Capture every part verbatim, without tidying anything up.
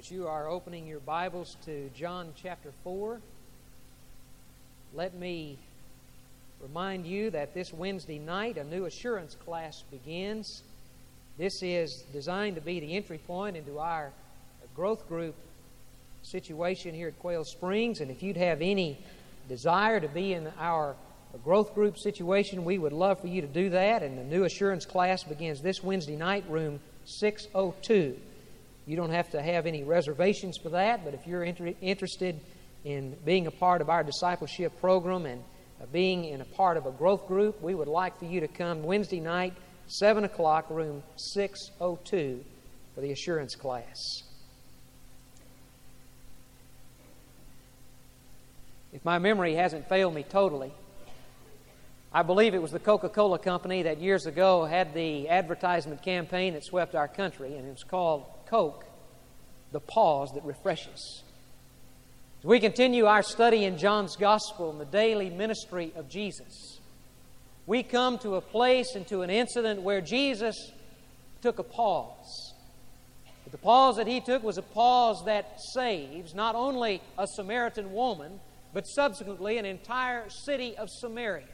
As you are opening your Bibles to John chapter four, let me remind you that this Wednesday night a new assurance class begins. This is designed to be the entry point into our growth group situation here at Quail Springs. And if you'd have any desire to be in our growth group situation, we would love for you to do that. And the new assurance class begins this Wednesday night, room six oh two. You don't have to have any reservations for that, but if you're inter- interested in being a part of our discipleship program and uh, being in a part of a growth group, we would like for you to come Wednesday night, seven o'clock, room six oh two, for the assurance class. If my memory hasn't failed me totally, I believe it was the Coca-Cola Company that years ago had the advertisement campaign that swept our country, and it was called Coke, the pause that refreshes. As we continue our study in John's Gospel and the daily ministry of Jesus, we come to a place and to an incident where Jesus took a pause. But the pause that He took was a pause that saves not only a Samaritan woman, but subsequently an entire city of Samaria.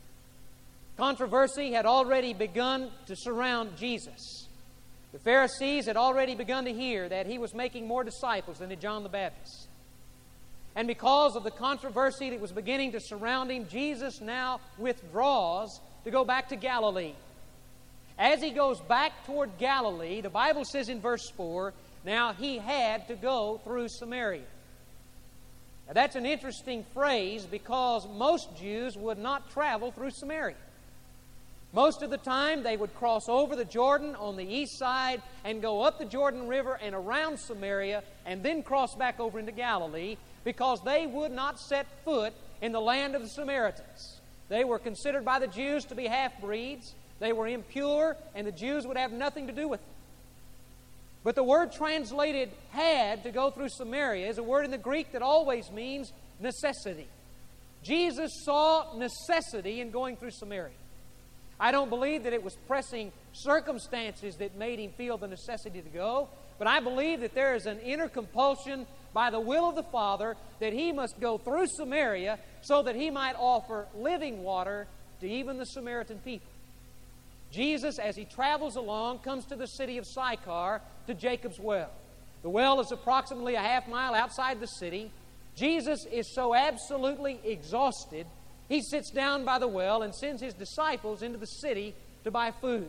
Controversy had already begun to surround Jesus. The Pharisees had already begun to hear that He was making more disciples than did John the Baptist. And because of the controversy that was beginning to surround Him, Jesus now withdraws to go back to Galilee. As He goes back toward Galilee, the Bible says in verse four, now He had to go through Samaria. Now that's an interesting phrase because most Jews would not travel through Samaria. Most of the time, they would cross over the Jordan on the east side and go up the Jordan River and around Samaria and then cross back over into Galilee because they would not set foot in the land of the Samaritans. They were considered by the Jews to be half-breeds. They were impure, and the Jews would have nothing to do with them. But the word translated had to go through Samaria is a word in the Greek that always means necessity. Jesus saw necessity in going through Samaria. I don't believe that it was pressing circumstances that made Him feel the necessity to go, but I believe that there is an inner compulsion by the will of the Father that He must go through Samaria so that He might offer living water to even the Samaritan people. Jesus, as He travels along, comes to the city of Sychar, to Jacob's well. The well is approximately a half mile outside the city. Jesus is so absolutely exhausted, He sits down by the well and sends His disciples into the city to buy food.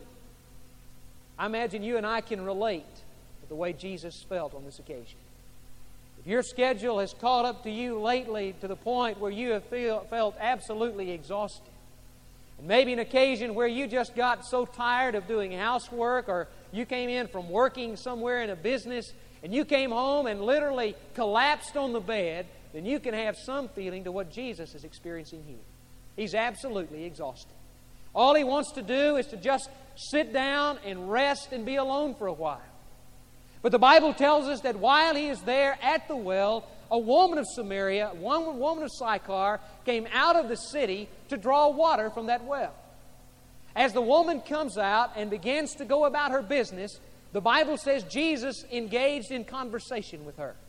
I imagine you and I can relate to the way Jesus felt on this occasion. If your schedule has caught up to you lately to the point where you have feel, felt absolutely exhausted, and maybe an occasion where you just got so tired of doing housework, or you came in from working somewhere in a business and you came home and literally collapsed on the bed, then you can have some feeling to what Jesus is experiencing here. He's absolutely exhausted. All He wants to do is to just sit down and rest and be alone for a while. But the Bible tells us that while He is there at the well, a woman of Samaria, one woman of Sychar, came out of the city to draw water from that well. As the woman comes out and begins to go about her business, the Bible says Jesus engaged in conversation with her.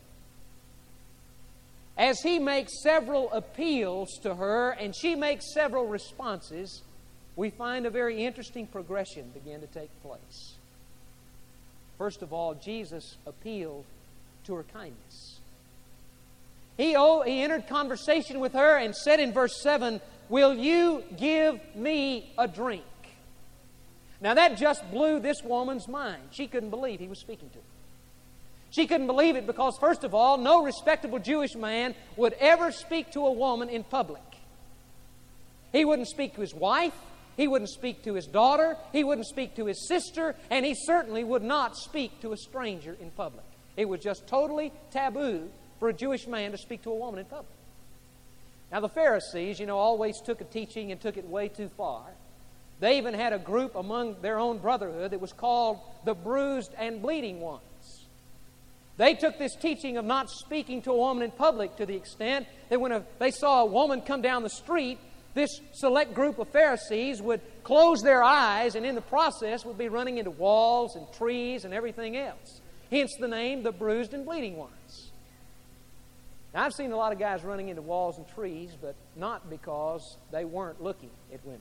As He makes several appeals to her and she makes several responses, we find a very interesting progression begin to take place. First of all, Jesus appealed to her kindness. He, oh, he entered conversation with her and said in verse seven, "Will you give me a drink?" Now that just blew this woman's mind. She couldn't believe He was speaking to her. She couldn't believe it because, first of all, no respectable Jewish man would ever speak to a woman in public. He wouldn't speak to his wife. He wouldn't speak to his daughter. He wouldn't speak to his sister. And he certainly would not speak to a stranger in public. It was just totally taboo for a Jewish man to speak to a woman in public. Now the Pharisees, you know, always took a teaching and took it way too far. They even had a group among their own brotherhood that was called the bruised and bleeding ones. They took this teaching of not speaking to a woman in public to the extent that when a, they saw a woman come down the street, this select group of Pharisees would close their eyes and in the process would be running into walls and trees and everything else. hence the name the bruised and bleeding ones. Now, I've seen a lot of guys running into walls and trees, but not because they weren't looking at women.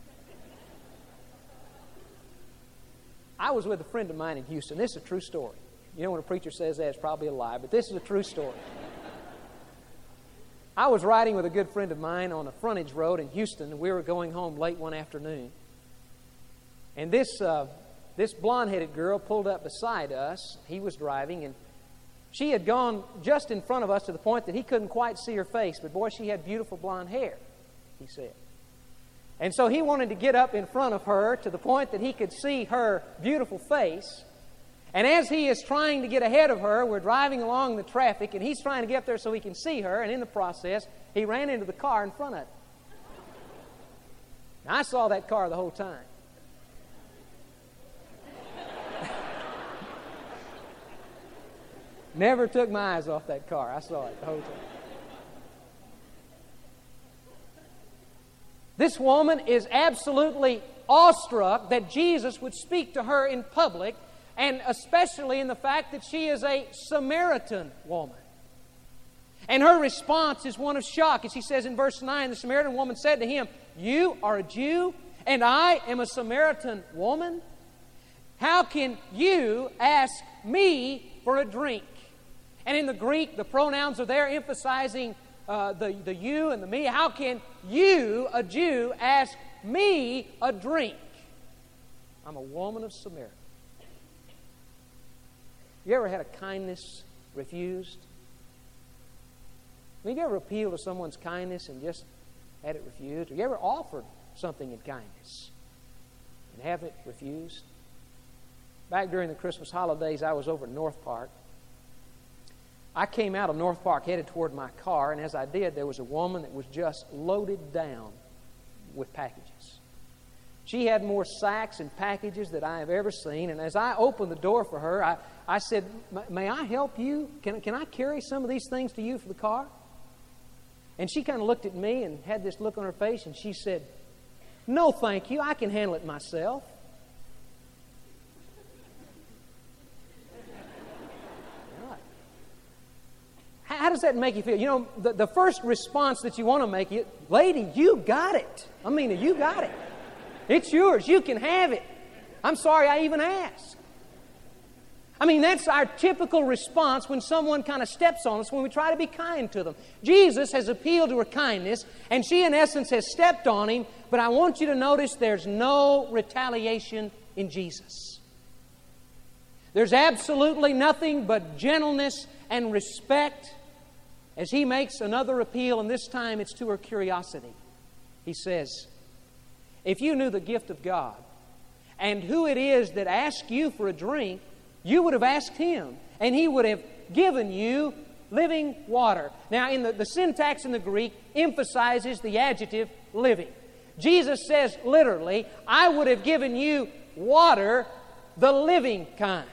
I was with a friend of mine in Houston. This is a true story. You know, when a preacher says that, it's probably a lie, but this is a true story. I was riding with a good friend of mine on a frontage road in Houston, and we were going home late one afternoon. And this uh, this blonde-headed girl pulled up beside us. He was driving, and she had gone just in front of us to the point that he couldn't quite see her face. But boy, she had beautiful blonde hair, he said. And so he wanted to get up in front of her to the point that he could see her beautiful face. And as he is trying to get ahead of her, we're driving along the traffic, and he's trying to get up there so he can see her. And in the process, he ran into the car in front of him. Now, I saw that car the whole time. Never took my eyes off that car. I saw it the whole time. This woman is absolutely awestruck that Jesus would speak to her in public, and especially in the fact that she is a Samaritan woman. And her response is one of shock. As she says in verse nine, the Samaritan woman said to him, "You are a Jew, and I am a Samaritan woman. How can you ask me for a drink?" And in the Greek, the pronouns are there emphasizing uh, the, the you and the me. How can you, a Jew, ask me a drink? I'm a woman of Samaria. You ever had a kindness refused? I mean, you ever appealed to someone's kindness and just had it refused? Or you ever offered something in kindness and have it refused? Back during the Christmas holidays, I was over in North Park. I came out of North Park headed toward my car, and as I did, there was a woman that was just loaded down with packages. She had more sacks and packages that I have ever seen, and as I opened the door for her, I, I said, "May I help you? Can, can I carry some of these things to you for the car?" And she kind of looked at me and had this look on her face, and she said, "No, thank you. I can handle it myself." How does that make you feel? You know, the, the first response that you want to make is, "Lady, you got it. I mean, you got it. It's yours. You can have it. I'm sorry I even asked." I mean, that's our typical response when someone kind of steps on us when we try to be kind to them. Jesus has appealed to her kindness, and she, in essence, has stepped on him. But I want you to notice there's no retaliation in Jesus. There's absolutely nothing but gentleness and respect as he makes another appeal, and this time it's to her curiosity. He says, "If you knew the gift of God and who it is that asks you for a drink, you would have asked him, and he would have given you living water." Now, in the, the syntax in the Greek emphasizes the adjective living. Jesus says literally, "I would have given you water, the living kind."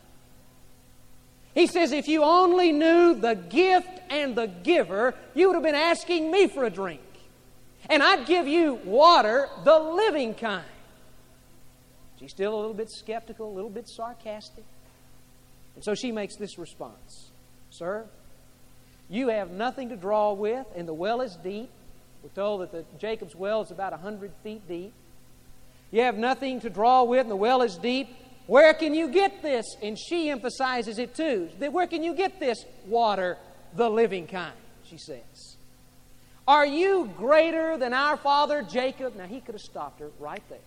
He says, if you only knew the gift and the giver, you would have been asking me for a drink. And I'd give you water, the living kind. She's still a little bit skeptical, a little bit sarcastic. And so she makes this response. "Sir, you have nothing to draw with, and the well is deep." We're told that the Jacob's well is about one hundred feet deep. "You have nothing to draw with, and the well is deep. Where can you get this?" And she emphasizes it too. "Where can you get this water, the living kind?" she says. "Are you greater than our father Jacob?" Now, he could have stopped her right there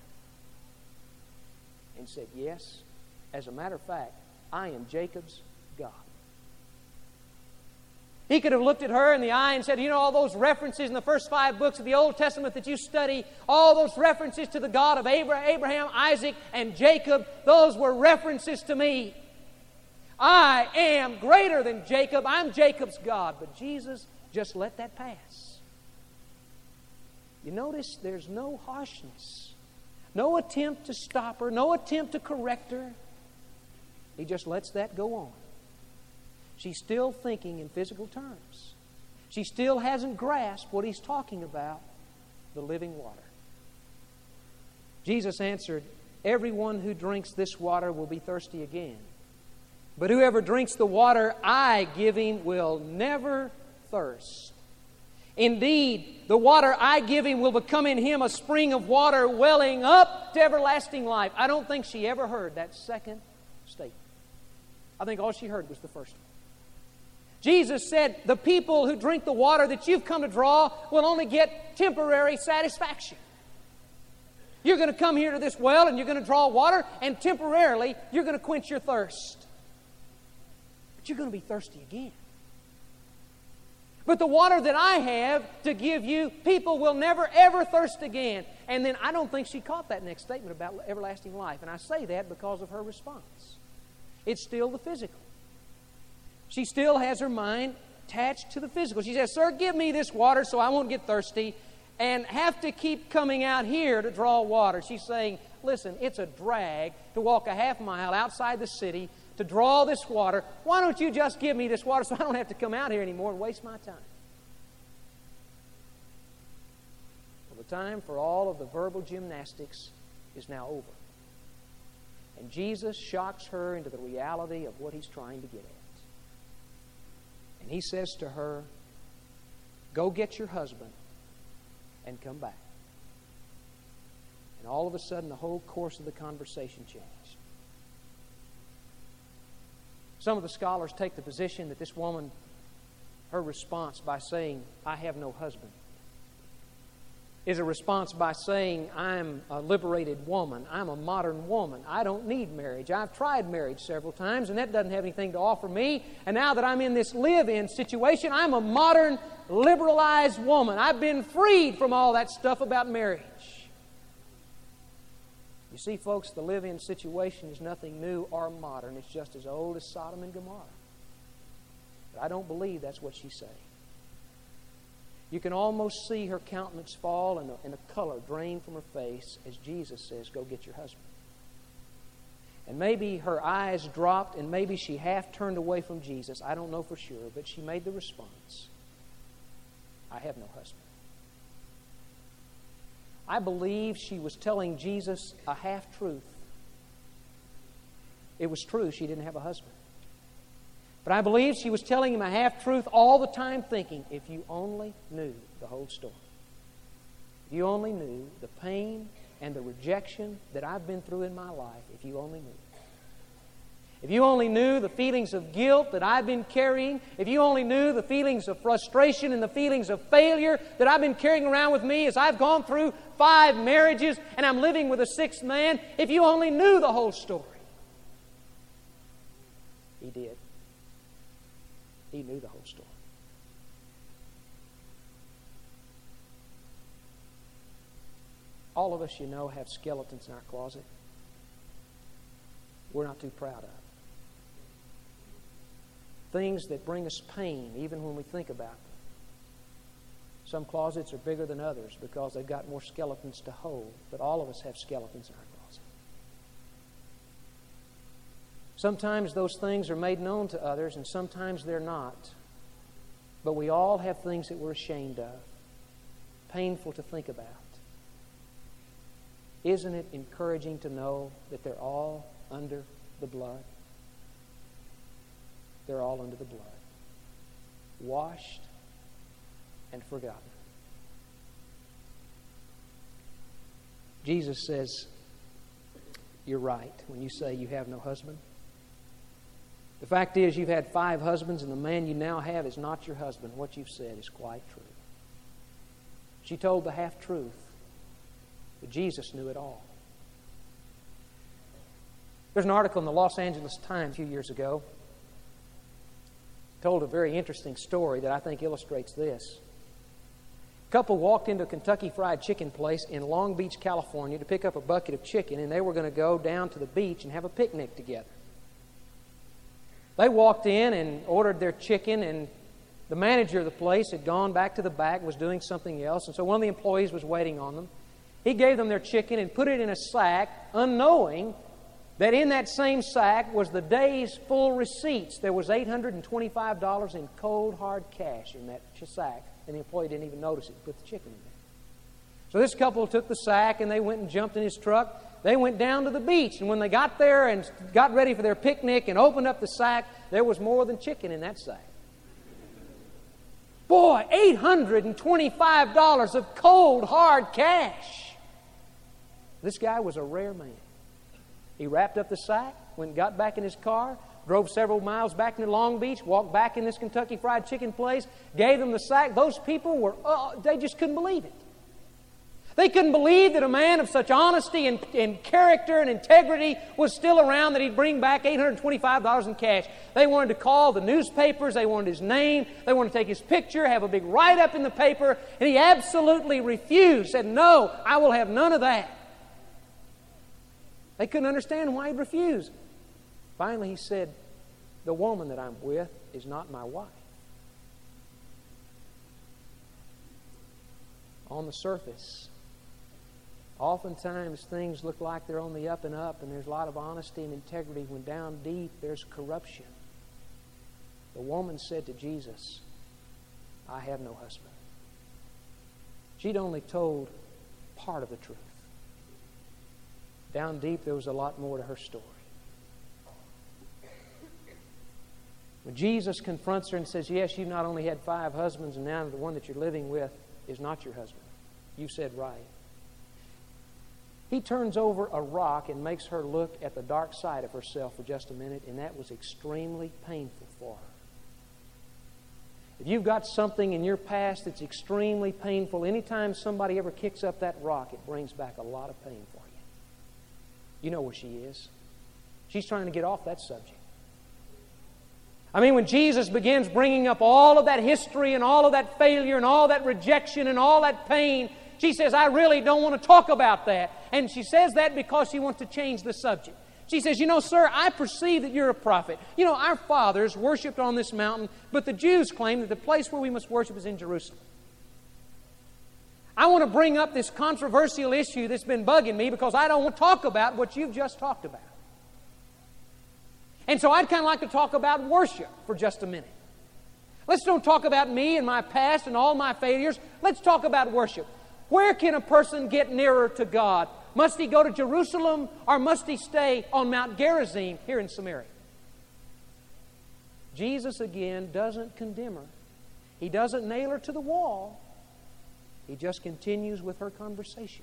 and said, "Yes, as a matter of fact, I am Jacob's God." He could have looked at her in the eye and said, "You know, all those references in the first five books of the Old Testament that you study, all those references to the God of Abraham, Isaac, and Jacob, those were references to me. I am greater than Jacob. I'm Jacob's God." But Jesus just let that pass. You notice there's no harshness, no attempt to stop her, no attempt to correct her. He just lets that go on. She's still thinking in physical terms. She still hasn't grasped what he's talking about, the living water. Jesus answered, "Everyone who drinks this water will be thirsty again. But whoever drinks the water I give him will never thirst. Indeed, the water I give him will become in him a spring of water welling up to everlasting life." I don't think she ever heard that second statement. I think all she heard was the first one. Jesus said, the people who drink the water that you've come to draw will only get temporary satisfaction. You're going to come here to this well and you're going to draw water, and temporarily you're going to quench your thirst. But you're going to be thirsty again. But the water that I have to give you, people will never ever thirst again. And then I don't think she caught that next statement about everlasting life. And I say that because of her response. It's still the physical. She still has her mind attached to the physical. She says, "Sir, give me this water so I won't get thirsty and have to keep coming out here to draw water." She's saying, listen, it's a drag to walk a half mile outside the city to draw this water. Why don't you just give me this water so I don't have to come out here anymore and waste my time? Well, the time for all of the verbal gymnastics is now over. And Jesus shocks her into the reality of what He's trying to get at. And He says to her, "Go get your husband and come back." And all of a sudden, the whole course of the conversation changed. Some of the scholars take the position that this woman, her response by saying, "I have no husband," is a response by saying, "I'm a liberated woman. I'm a modern woman. I don't need marriage. I've tried marriage several times, and that doesn't have anything to offer me. And now that I'm in this live-in situation, I'm a modern, liberalized woman. I've been freed from all that stuff about marriage." You see, folks, the live-in situation is nothing new or modern. It's just as old as Sodom and Gomorrah. But I don't believe that's what she's saying. You can almost see her countenance fall and the, and the color drain from her face as Jesus says, "Go get your husband." And maybe her eyes dropped and maybe she half turned away from Jesus. I don't know for sure, but she made the response, "I have no husband." I believe she was telling Jesus a half-truth. It was true she didn't have a husband. But I believe she was telling him a half-truth all the time, thinking, if you only knew the whole story. If you only knew the pain and the rejection that I've been through in my life, if you only knew. If you only knew the feelings of guilt that I've been carrying, if you only knew the feelings of frustration and the feelings of failure that I've been carrying around with me as I've gone through five marriages and I'm living with a sixth man, if you only knew the whole story. He did. He knew the whole story. All of us, you know, have skeletons in our closet we're not too proud of. Things that bring us pain, even when we think about them. Some closets are bigger than others because they've got more skeletons to hold, but all of us have skeletons in our closet. Sometimes those things are made known to others, and sometimes they're not. But we all have things that we're ashamed of, painful to think about. Isn't it encouraging to know that they're all under the blood? They're all under the blood. Washed and forgotten. Jesus says, you're right when you say you have no husband. The fact is, you've had five husbands, and the man you now have is not your husband. What you've said is quite true. She told the half-truth, but Jesus knew it all. There's an article in the Los Angeles Times a few years ago. Told a very interesting story that I think illustrates this. A couple walked into a Kentucky Fried Chicken place in Long Beach, California to pick up a bucket of chicken, and they were going to go down to the beach and have a picnic together. They walked in and ordered their chicken, and the manager of the place had gone back to the back, was doing something else, and so one of the employees was waiting on them. He gave them their chicken and put it in a sack, unknowing that in that same sack was the day's full receipts. There was eight hundred twenty-five dollars in cold, hard cash in that sack, and the employee didn't even notice it. He put the chicken in there. So this couple took the sack and they went and jumped in his truck. They went down to the beach, and when they got there and got ready for their picnic and opened up the sack, there was more than chicken in that sack. Boy, eight hundred twenty-five dollars of cold, hard cash. This guy was a rare man. He wrapped up the sack, went and got back in his car, drove several miles back into Long Beach, walked back in this Kentucky Fried Chicken place, gave them the sack. Those people were, oh, they just couldn't believe it. They couldn't believe that a man of such honesty and, and character and integrity was still around, that he'd bring back eight hundred twenty-five dollars in cash. They wanted to call the newspapers. They wanted his name. They wanted to take his picture, have a big write-up in the paper. And he absolutely refused, said, no, I will have none of that. They couldn't understand why he'd refused. Finally, he said, the woman that I'm with is not my wife. On the surface, oftentimes things look like they're on the up and up, and there's a lot of honesty and integrity, when down deep there's corruption. The woman said to Jesus, I have no husband. She'd only told part of the truth. Down deep there was a lot more to her story. When Jesus confronts her and says, yes, you've not only had five husbands, and now the one that you're living with is not your husband. You said right. He turns over a rock and makes her look at the dark side of herself for just a minute, and that was extremely painful for her. If you've got something in your past that's extremely painful, anytime somebody ever kicks up that rock, it brings back a lot of pain for you. You know where she is. She's trying to get off that subject. I mean, when Jesus begins bringing up all of that history and all of that failure and all that rejection and all that pain, she says, I really don't want to talk about that. And she says that because she wants to change the subject. She says, you know, sir, I perceive that you're a prophet. You know, our fathers worshipped on this mountain, but the Jews claim that the place where we must worship is in Jerusalem. I want to bring up this controversial issue that's been bugging me because I don't want to talk about what you've just talked about. And so I'd kind of like to talk about worship for just a minute. Let's don't talk about me and my past and all my failures. Let's talk about worship. Where can a person get nearer to God? Must he go to Jerusalem, or must he stay on Mount Gerizim here in Samaria? Jesus, again, doesn't condemn her. He doesn't nail her to the wall. He just continues with her conversation.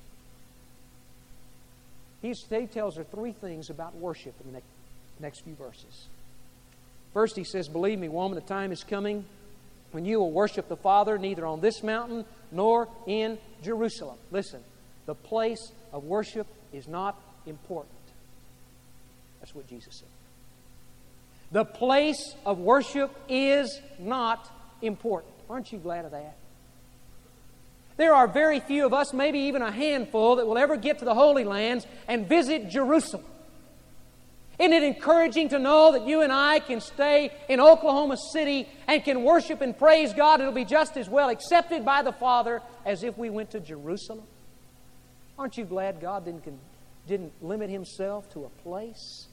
He's, he tells her three things about worship in the next, next few verses. First, he says, believe me, woman, the time is coming when you will worship the Father neither on this mountain nor in Jerusalem. Listen, the place of worship is not important. That's what Jesus said. The place of worship is not important. Aren't you glad of that? There are very few of us, maybe even a handful, that will ever get to the Holy Lands and visit Jerusalem. Isn't it encouraging to know that you and I can stay in Oklahoma City and can worship and praise God? It'll be just as well accepted by the Father as if we went to Jerusalem. Aren't you glad God didn't, didn't limit Himself to a place?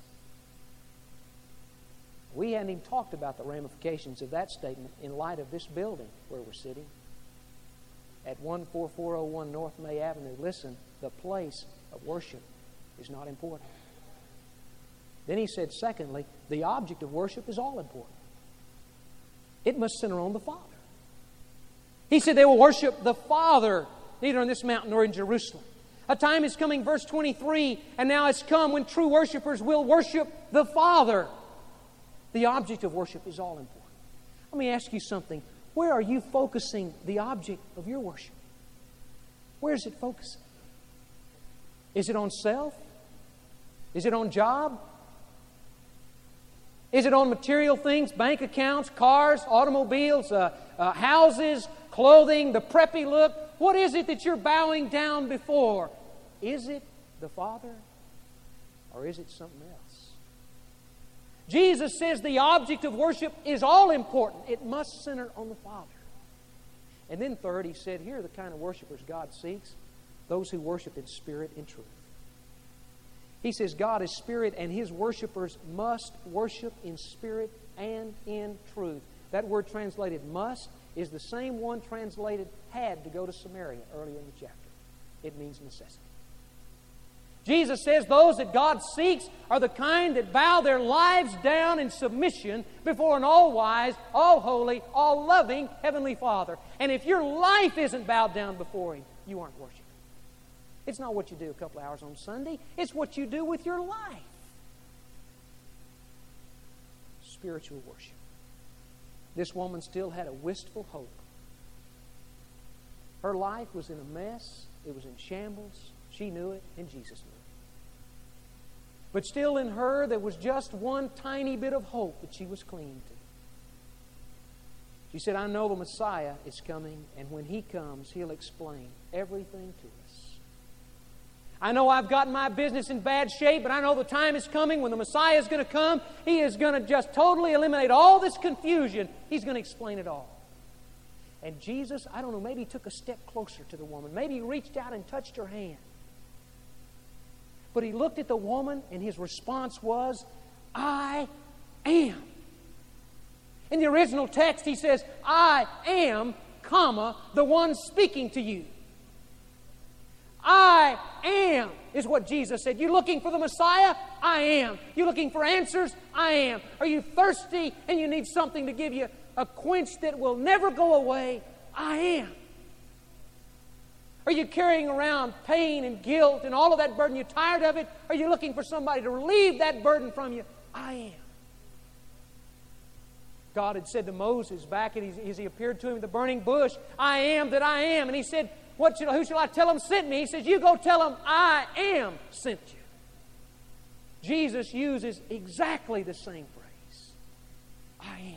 We hadn't even talked about the ramifications of that statement in light of this building where we're sitting at one four four oh one North May Avenue. Listen, the place of worship is not important. Then he said, secondly, the object of worship is all important. It must center on the Father. He said they will worship the Father neither on this mountain nor in Jerusalem. A time is coming, verse twenty-three, and now it's come when true worshipers will worship the Father. The object of worship is all important. Let me ask you something. Where are you focusing the object of your worship? Where is it focusing? Is it on self? Is it on job? Is it on material things, bank accounts, cars, automobiles, uh, uh, houses, clothing, the preppy look? What is it that you're bowing down before? Is it the Father, or is it something else? Jesus says the object of worship is all important. It must center on the Father. And then third, he said, here are the kind of worshipers God seeks, those who worship in spirit and truth. He says God is spirit, and His worshipers must worship in spirit and in truth. That word translated must is the same one translated had to go to Samaria earlier in the chapter. it means necessity. Jesus says those that God seeks are the kind that bow their lives down in submission before an all-wise, all-holy, all-loving Heavenly Father. And if your life isn't bowed down before Him, you aren't worshiping. It's not what you do a couple hours on Sunday. It's what you do with your life. Spiritual worship. This woman still had a wistful hope. Her life was in a mess. It was in shambles. She knew it, and Jesus knew it. But still in her, there was just one tiny bit of hope that she was clinging to. She said, I know the Messiah is coming, and when He comes, He'll explain everything to us. I know I've got my business in bad shape, but I know the time is coming when the Messiah is going to come. He is going to just totally eliminate all this confusion. He's going to explain it all. And Jesus, I don't know, maybe He took a step closer to the woman. Maybe He reached out and touched her hand. But He looked at the woman, and His response was, I am. In the original text, He says, I am, comma, the one speaking to you. I am is what Jesus said. You looking for the Messiah? I am. You looking for answers? I am. Are you thirsty and you need something to give you a quench that will never go away? I am. Are you carrying around pain and guilt and all of that burden? You're tired of it? Are you looking for somebody to relieve that burden from you? I am. God had said to Moses back as He appeared to him in the burning bush, I am that I am. And He said, What shall, who shall I tell him sent me? He says, you go tell him I am sent you. Jesus uses exactly the same phrase. I am.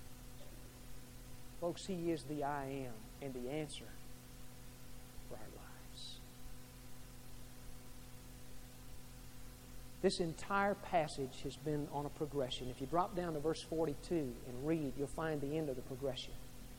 Folks, He is the I am and the answer for our lives. This entire passage has been on a progression. If you drop down to verse forty-two and read, you'll find the end of the progression.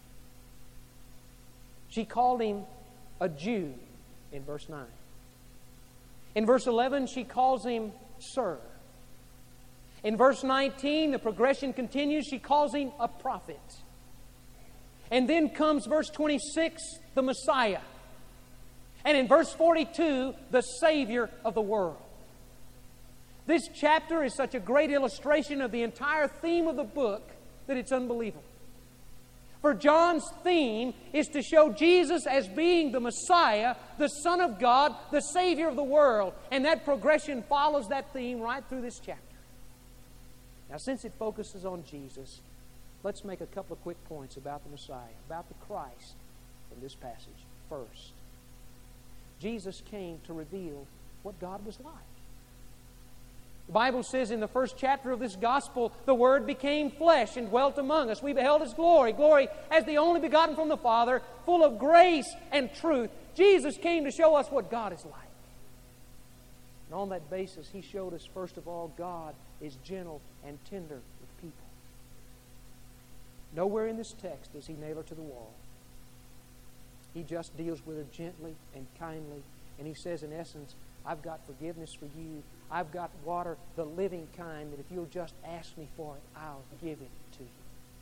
She called Him a Jew in verse nine. In verse eleven, she calls Him Sir. In verse nineteen, the progression continues. She calls Him a prophet. And then comes verse twenty-six, the Messiah. And in verse forty-two, the Savior of the world. This chapter is such a great illustration of the entire theme of the book that it's unbelievable. For John's theme is to show Jesus as being the Messiah, the Son of God, the Savior of the world. And that progression follows that theme right through this chapter. Now, since it focuses on Jesus, let's make a couple of quick points about the Messiah, about the Christ from this passage. First, Jesus came to reveal what God was like. The Bible says in the first chapter of this gospel, the Word became flesh and dwelt among us. We beheld His glory, glory as the only begotten from the Father, full of grace and truth. Jesus came to show us what God is like. And on that basis, He showed us, first of all, God is gentle and tender with people. Nowhere in this text does He nail her to the wall. He just deals with her gently and kindly. And He says, in essence, I've got forgiveness for you. I've got water, the living kind, that if you'll just ask me for it, I'll give it to you.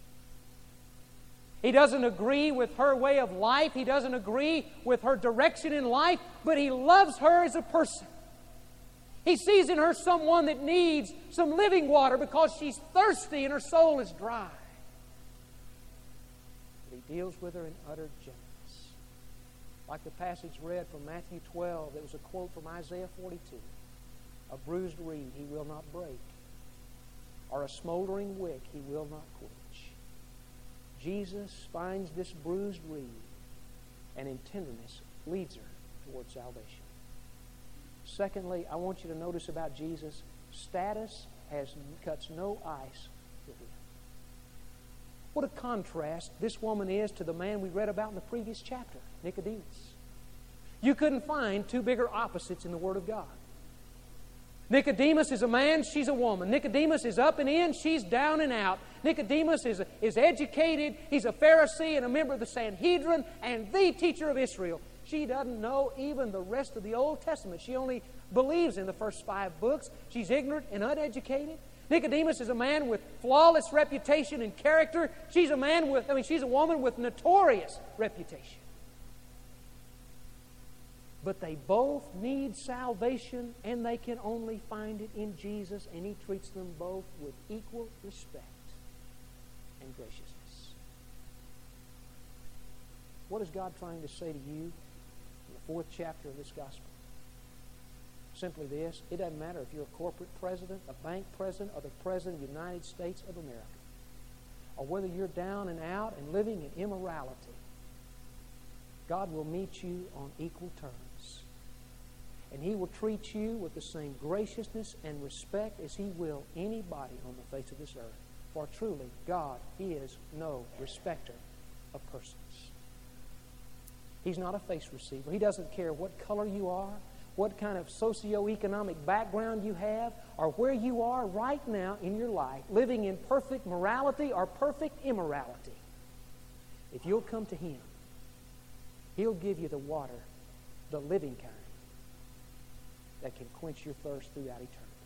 He doesn't agree with her way of life. He doesn't agree with her direction in life, but He loves her as a person. He sees in her someone that needs some living water because she's thirsty and her soul is dry. But He deals with her in utter gentleness. Like the passage read from Matthew twelve, there was a quote from Isaiah forty-two. A bruised reed He will not break, or a smoldering wick He will not quench. Jesus finds this bruised reed and in tenderness leads her toward salvation. Secondly, I want you to notice about Jesus, status has cuts no ice with Him. What a contrast this woman is to the man we read about in the previous chapter, Nicodemus. You couldn't find two bigger opposites in the Word of God. Nicodemus is a man, she's a woman. Nicodemus is up and in, she's down and out. Nicodemus is, is educated, he's a Pharisee and a member of the Sanhedrin and the teacher of Israel. She doesn't know even the rest of the Old Testament. She only believes in the first five books. She's ignorant and uneducated. Nicodemus is a man with flawless reputation and character. She's a man with, I mean, she's a woman with notorious reputation. But they both need salvation, and they can only find it in Jesus, and He treats them both with equal respect and graciousness. What is God trying to say to you in the fourth chapter of this gospel? Simply this: it doesn't matter if you're a corporate president, a bank president, or the President of the United States of America, or whether you're down and out and living in immorality, God will meet you on equal terms. And He will treat you with the same graciousness and respect as He will anybody on the face of this earth. For truly, God is no respecter of persons. He's not a face receiver. He doesn't care what color you are, what kind of socioeconomic background you have, or where you are right now in your life, living in perfect morality or perfect immorality. If you'll come to Him, He'll give you the water, the living kind, that can quench your thirst throughout eternity.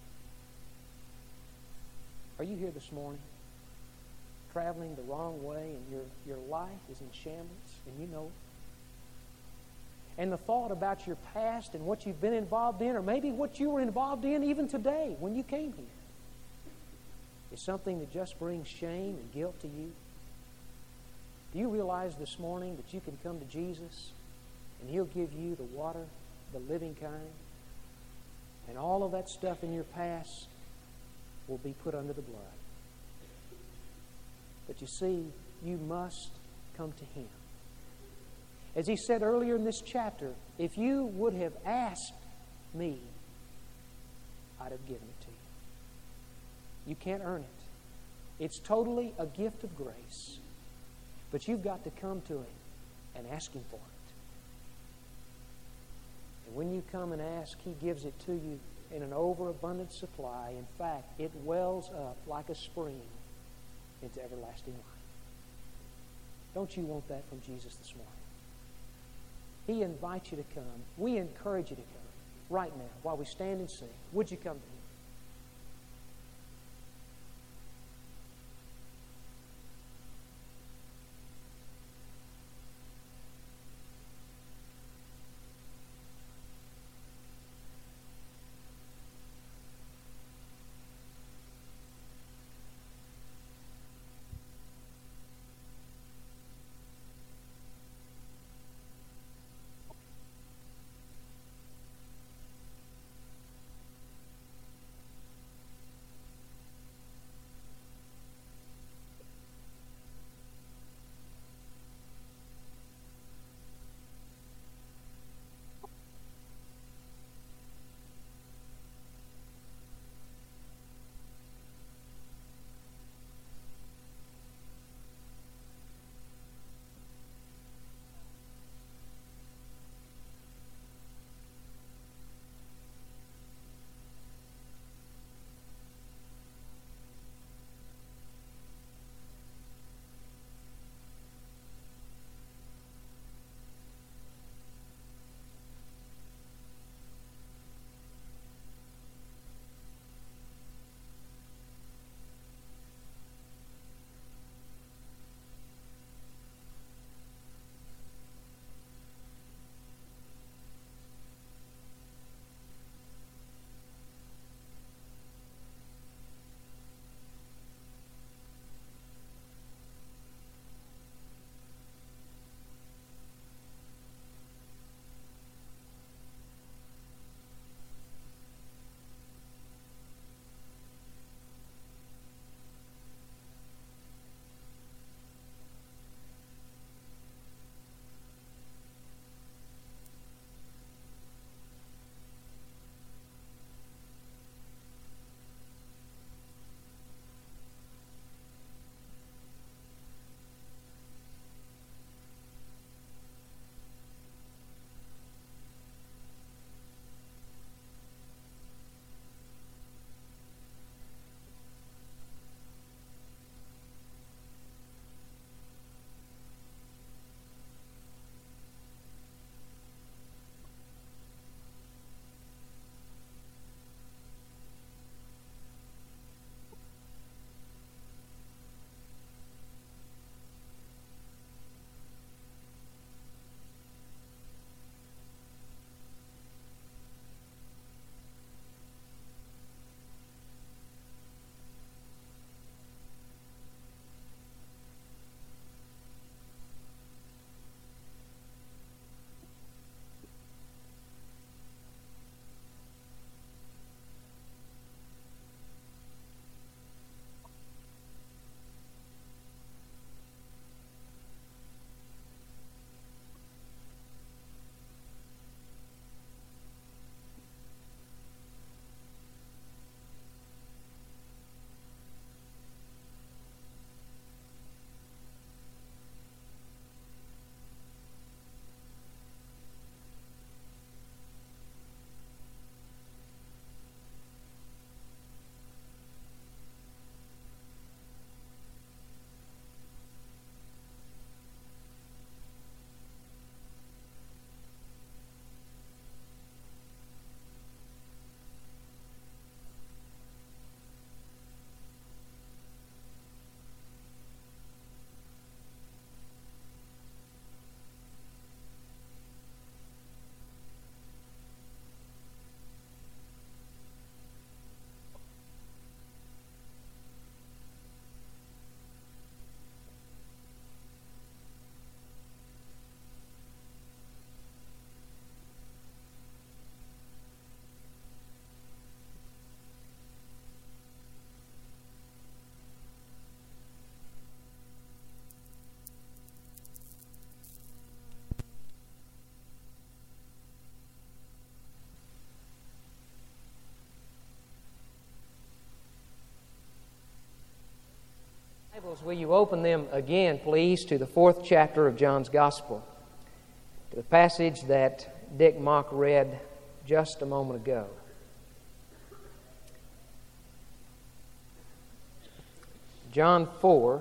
Are you here this morning, traveling the wrong way, and your, your life is in shambles, and you know it? And the thought about your past and what you've been involved in, or maybe what you were involved in even today when you came here, is something that just brings shame and guilt to you. Do you realize this morning that you can come to Jesus and He'll give you the water, the living kind, and all of that stuff in your past will be put under the blood? But you see, you must come to Him. As He said earlier in this chapter, if you would have asked me, I'd have given it to you. You can't earn it. It's totally a gift of grace. But you've got to come to Him and ask Him for it. And when you come and ask, He gives it to you in an overabundant supply. In fact, it wells up like a spring into everlasting life. Don't you want that from Jesus this morning? He invites you to come. We encourage you to come right now while we stand and sing. Would you come to Him? will you open them again, please, to the fourth chapter of John's Gospel, to the passage that Dick Mock read just a moment ago. John four,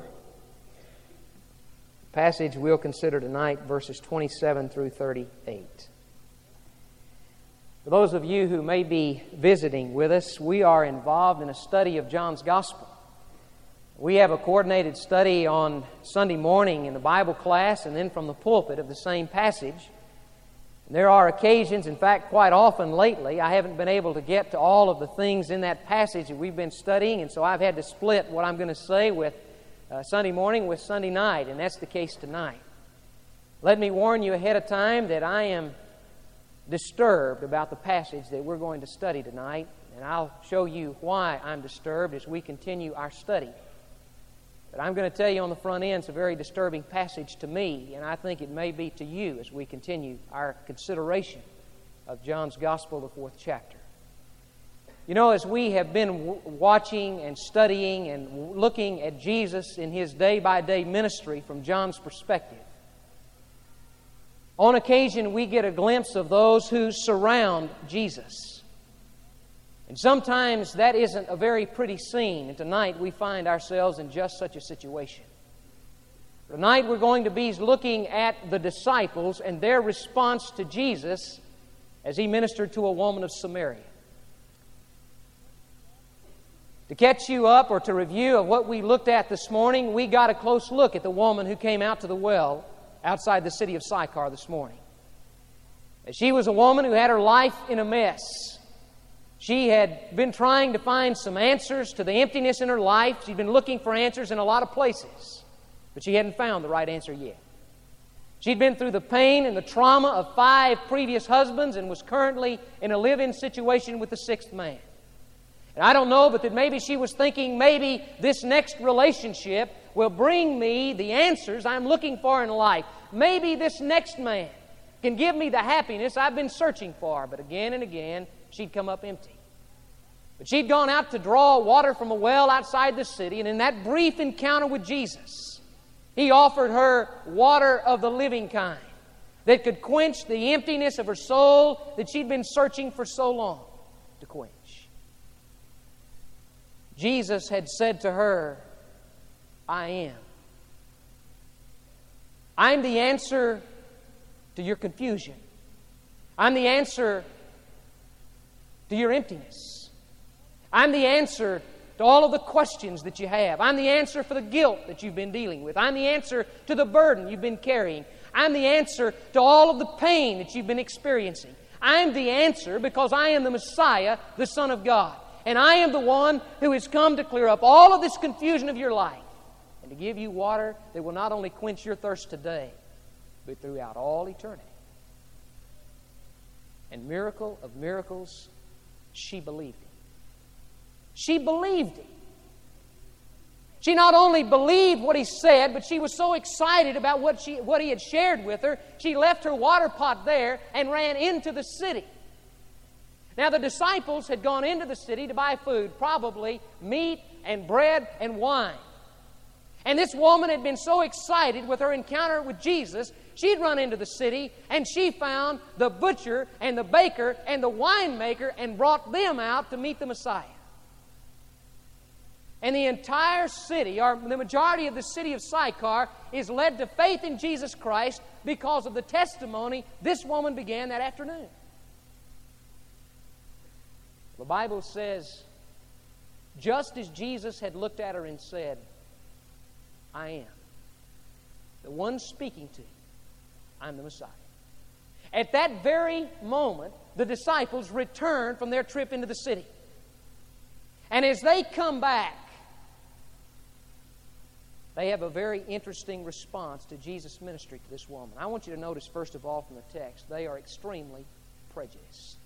passage we'll consider tonight, verses twenty-seven through thirty-eight. For those of you who may be visiting with us, we are involved in a study of John's Gospel. We have a coordinated study on Sunday morning in the Bible class and then from the pulpit of the same passage. There are occasions, in fact, quite often lately, I haven't been able to get to all of the things in that passage that we've been studying, and so I've had to split what I'm going to say with uh, Sunday morning with Sunday night, and that's the case tonight. Let me warn you ahead of time that I am disturbed about the passage that we're going to study tonight, and I'll show you why I'm disturbed as we continue our study. But I'm going to tell you on the front end, it's a very disturbing passage to me, and I think it may be to you as we continue our consideration of John's Gospel, the fourth chapter. You know, as we have been w- watching and studying and w- looking at Jesus in His day-by-day ministry from John's perspective, on occasion we get a glimpse of those who surround Jesus. And sometimes that isn't a very pretty scene, and tonight we find ourselves in just such a situation. Tonight we're going to be looking at the disciples and their response to Jesus as He ministered to a woman of Samaria. To catch you up or to review of what we looked at this morning, we got a close look at the woman who came out to the well outside the city of Sychar this morning. She was a woman who had her life in a mess. She had been trying to find some answers to the emptiness in her life. She'd been looking for answers in a lot of places, but she hadn't found the right answer yet. She'd been through the pain and the trauma of five previous husbands and was currently in a live-in situation with the sixth man. And I don't know, but that maybe she was thinking, maybe this next relationship will bring me the answers I'm looking for in life. Maybe this next man can give me the happiness I've been searching for. But again and again, she'd come up empty. But she'd gone out to draw water from a well outside the city, and in that brief encounter with Jesus, He offered her water of the living kind that could quench the emptiness of her soul that she'd been searching for so long to quench. Jesus had said to her, I am. I'm the answer to your confusion. I'm the answer to your emptiness. I'm the answer to all of the questions that you have. I'm the answer for the guilt that you've been dealing with. I'm the answer to the burden you've been carrying. I'm the answer to all of the pain that you've been experiencing. I'm the answer because I am the Messiah, the Son of God. And I am the one who has come to clear up all of this confusion of your life and to give you water that will not only quench your thirst today, but throughout all eternity. And miracle of miracles, she believed Him. She believed Him. She not only believed what He said, but she was so excited about what, she, what He had shared with her, she left her water pot there and ran into the city. Now, the disciples had gone into the city to buy food, probably meat and bread and wine. And this woman had been so excited with her encounter with Jesus, she'd run into the city and she found the butcher and the baker and the winemaker and brought them out to meet the Messiah. And the entire city, or the majority of the city of Sychar, is led to faith in Jesus Christ because of the testimony this woman began that afternoon. The Bible says, just as Jesus had looked at her and said, I am. The one speaking to you, I'm the Messiah. At that very moment, the disciples returned from their trip into the city. And as they come back, they have a very interesting response to Jesus' ministry to this woman. I want you to notice, first of all, from the text, they are extremely prejudiced.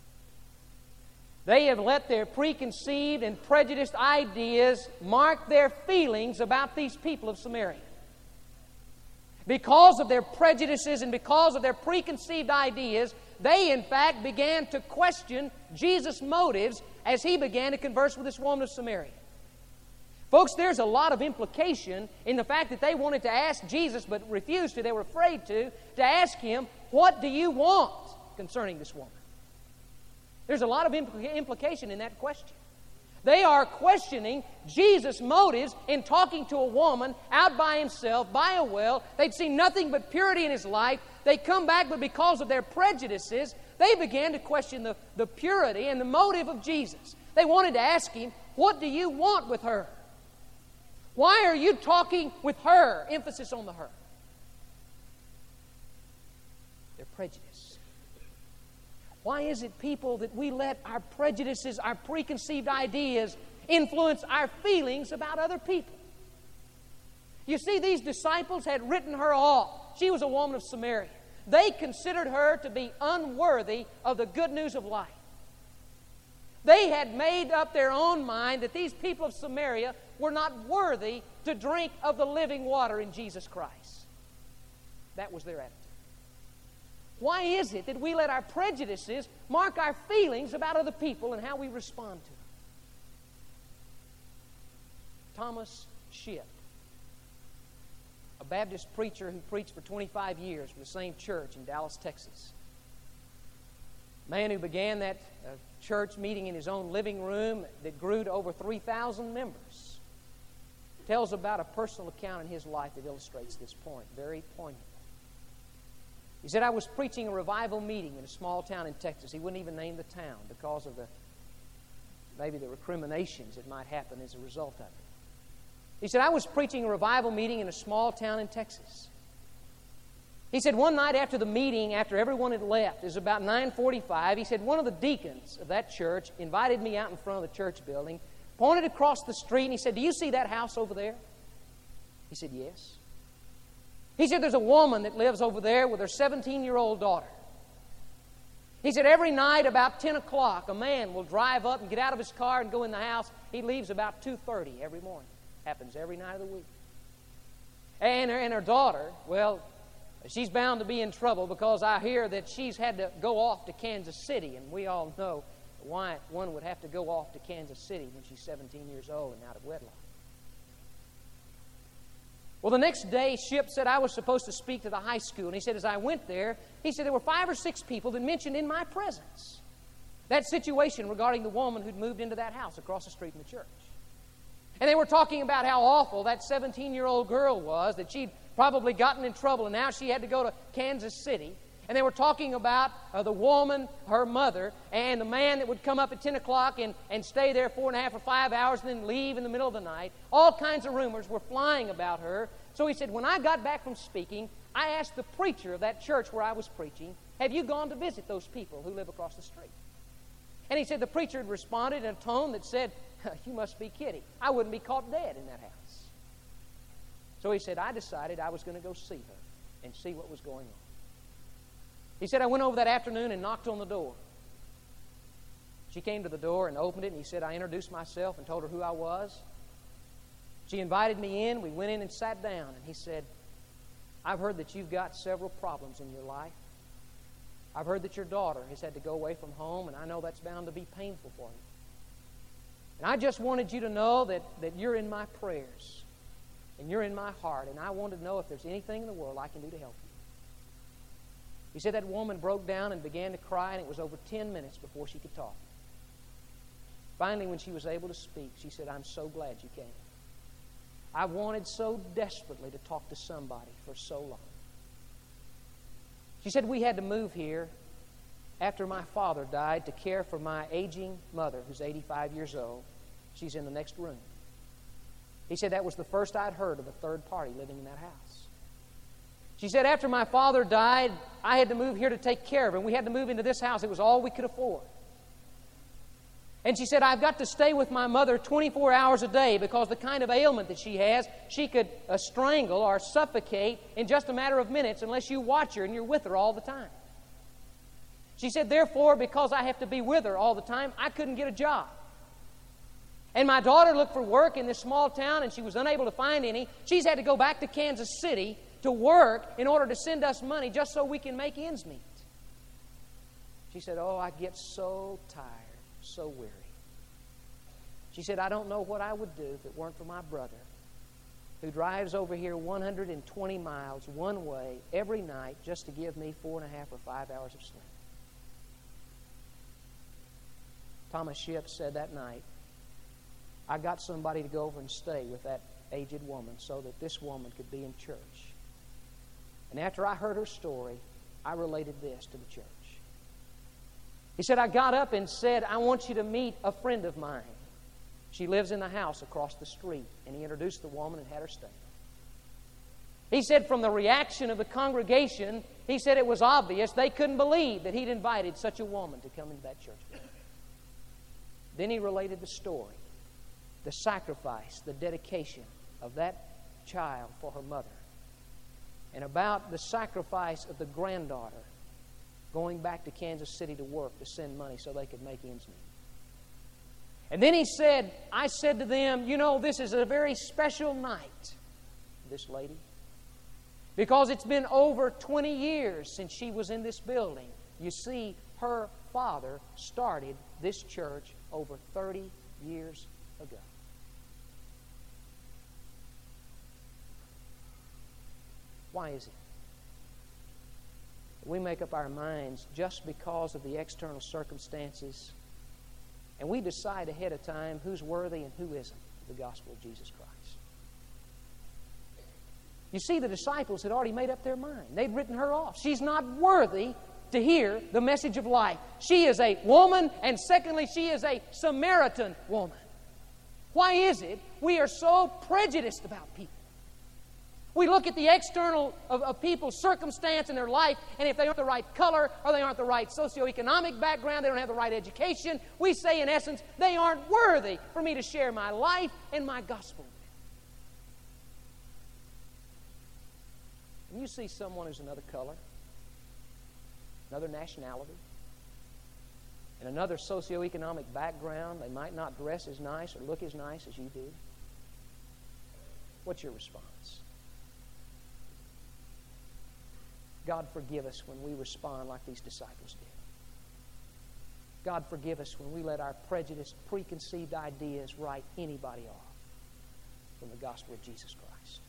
They have let their preconceived and prejudiced ideas mark their feelings about these people of Samaria. Because of their prejudices and because of their preconceived ideas, they in fact began to question Jesus' motives as He began to converse with this woman of Samaria. Folks, there's a lot of implication in the fact that they wanted to ask Jesus but refused to. They were afraid to, to ask Him, what do you want concerning this woman? There's a lot of impl- implication in that question. They are questioning Jesus' motives in talking to a woman out by himself, by a well. They'd seen nothing but purity in his life. They come back, but because of their prejudices, they began to question the, the purity and the motive of Jesus. They wanted to ask Him, what do you want with her? Why are you talking with her? Emphasis on the her. Their prejudice. Why is it, people, that we let our prejudices, our preconceived ideas influence our feelings about other people? You see, these disciples had written her off. She was a woman of Samaria. They considered her to be unworthy of the good news of life. They had made up their own mind that these people of Samaria were not worthy to drink of the living water in Jesus Christ. That was their attitude. Why is it that we let our prejudices mark our feelings about other people and how we respond to them? Thomas Shipp, a Baptist preacher who preached for twenty-five years for the same church in Dallas, Texas. A man who began that uh, church meeting in his own living room that grew to over three thousand members, tells about a personal account in his life that illustrates this point very poignantly. He said, I was preaching a revival meeting in a small town in Texas. He wouldn't even name the town because of the maybe the recriminations that might happen as a result of it. He said, I was preaching a revival meeting in a small town in Texas. He said, one night after the meeting, after everyone had left, it was about nine forty-five, he said, one of the deacons of that church invited me out in front of the church building, pointed across the street, and he said, do you see that house over there? He said, yes. He said, there's a woman that lives over there with her seventeen-year-old daughter. He said, every night about ten o'clock, a man will drive up and get out of his car and go in the house. He leaves about two thirty every morning. Happens every night of the week. And her, and her daughter, well, she's bound to be in trouble because I hear that she's had to go off to Kansas City, and we all know why one would have to go off to Kansas City when she's seventeen years old and out of wedlock. Well, the next day, Shipp said I was supposed to speak to the high school. And he said, as I went there, he said there were five or six people that mentioned in my presence that situation regarding the woman who'd moved into that house across the street from the church. And they were talking about how awful that seventeen-year-old girl was, that she'd probably gotten in trouble, and now she had to go to Kansas City. And they were talking about uh, the woman, her mother, and the man that would come up at ten o'clock and, and stay there four and a half or five hours and then leave in the middle of the night. All kinds of rumors were flying about her. So he said, when I got back from speaking, I asked the preacher of that church where I was preaching, have you gone to visit those people who live across the street? And he said the preacher had responded in a tone that said, you must be kidding. I wouldn't be caught dead in that house. So he said, I decided I was going to go see her and see what was going on. He said, I went over that afternoon and knocked on the door. She came to the door and opened it, and he said, I introduced myself and told her who I was. She invited me in. We went in and sat down, and he said, I've heard that you've got several problems in your life. I've heard that your daughter has had to go away from home, and I know that's bound to be painful for you. And I just wanted you to know that, that you're in my prayers, and you're in my heart, and I wanted to know if there's anything in the world I can do to help you. He said that woman broke down and began to cry, and it was over ten minutes before she could talk. Finally, when she was able to speak, she said, I'm so glad you came. I wanted so desperately to talk to somebody for so long. She said, we had to move here after my father died to care for my aging mother, who's eighty-five years old. She's in the next room. He said that was the first I'd heard of a third party living in that house. She said, after my father died, I had to move here to take care of her, and we had to move into this house. It was all we could afford. And she said, I've got to stay with my mother twenty-four hours a day because the kind of ailment that she has, she could uh, strangle or suffocate in just a matter of minutes unless you watch her and you're with her all the time. She said, therefore, because I have to be with her all the time, I couldn't get a job. And my daughter looked for work in this small town, and she was unable to find any. She's had to go back to Kansas City to work in order to send us money just so we can make ends meet. She said, oh, I get so tired, so weary. She said, I don't know what I would do if it weren't for my brother who drives over here one hundred twenty miles one way every night just to give me four and a half or five hours of sleep. Thomas Shipp said that night, I got somebody to go over and stay with that aged woman so that this woman could be in church. And after I heard her story, I related this to the church. He said, I got up and said, I want you to meet a friend of mine. She lives in the house across the street. And he introduced the woman and had her stay. He said from the reaction of the congregation, he said it was obvious they couldn't believe that he'd invited such a woman to come into that church building. Then he related the story, the sacrifice, the dedication of that child for her mother, and about the sacrifice of the granddaughter going back to Kansas City to work to send money so they could make ends meet. And then he said, I said to them, you know, this is a very special night, this lady, because it's been over twenty years since she was in this building. You see, her father started this church over thirty years ago. Why is it that we make up our minds just because of the external circumstances, and we decide ahead of time who's worthy and who isn't of the gospel of Jesus Christ? You see, the disciples had already made up their mind. They'd written her off. She's not worthy to hear the message of life. She is a woman, and secondly, she is a Samaritan woman. Why is it we are so prejudiced about people? We look at the external of, of people's circumstance in their life, and if they aren't the right color, or they aren't the right socioeconomic background, they don't have the right education, we say, in essence, they aren't worthy for me to share my life and my gospel with. When you see someone who's another color, another nationality, and another socioeconomic background, they might not dress as nice or look as nice as you do, what's your response? God forgive us when we respond like these disciples did. God forgive us when we let our prejudiced, preconceived ideas write anybody off from the gospel of Jesus Christ.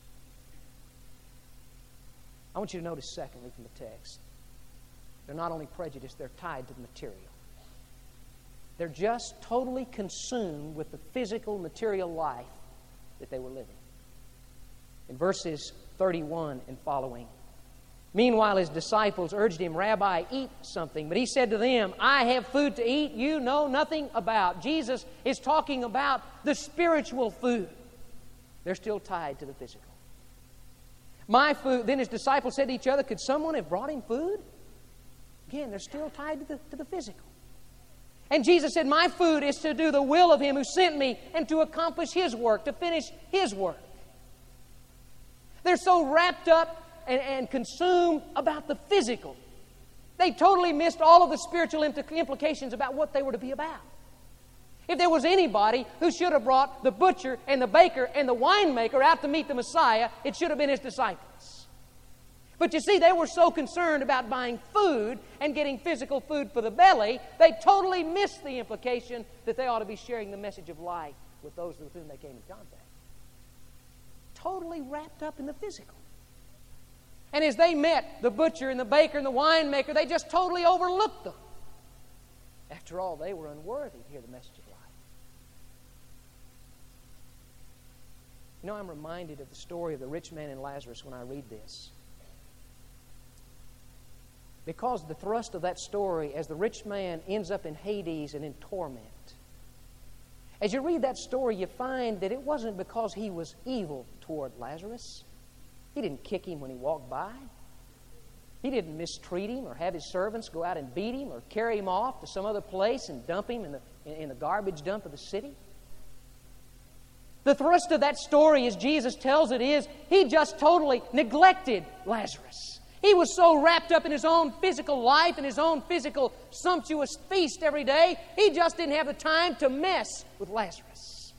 I want you to notice, secondly, from the text, they're not only prejudiced, they're tied to the material. They're just totally consumed with the physical, material life that they were living. In verses thirty-one and following, meanwhile, his disciples urged him, Rabbi, eat something. But he said to them, I have food to eat you know nothing about. Jesus is talking about the spiritual food. They're still tied to the physical. My food, then his disciples said to each other, could someone have brought him food? Again, they're still tied to the, to the physical. And Jesus said, my food is to do the will of him who sent me and to accomplish his work, to finish his work. They're so wrapped up and, and consumed about the physical. They totally missed all of the spiritual implications about what they were to be about. If there was anybody who should have brought the butcher and the baker and the winemaker out to meet the Messiah, it should have been his disciples. But you see, they were so concerned about buying food and getting physical food for the belly, they totally missed the implication that they ought to be sharing the message of life with those with whom they came in contact. Totally wrapped up in the physical. And as they met the butcher and the baker and the winemaker, they just totally overlooked them. After all, they were unworthy to hear the message of life. You know, I'm reminded of the story of the rich man and Lazarus when I read this. Because the thrust of that story, as the rich man ends up in Hades and in torment, as you read that story, you find that it wasn't because he was evil toward Lazarus. He didn't kick him when he walked by. He didn't mistreat him or have his servants go out and beat him or carry him off to some other place and dump him in the, in the garbage dump of the city. The thrust of that story, as Jesus tells it, is he just totally neglected Lazarus. He was so wrapped up in his own physical life and his own physical sumptuous feast every day, he just didn't have the time to mess with Lazarus.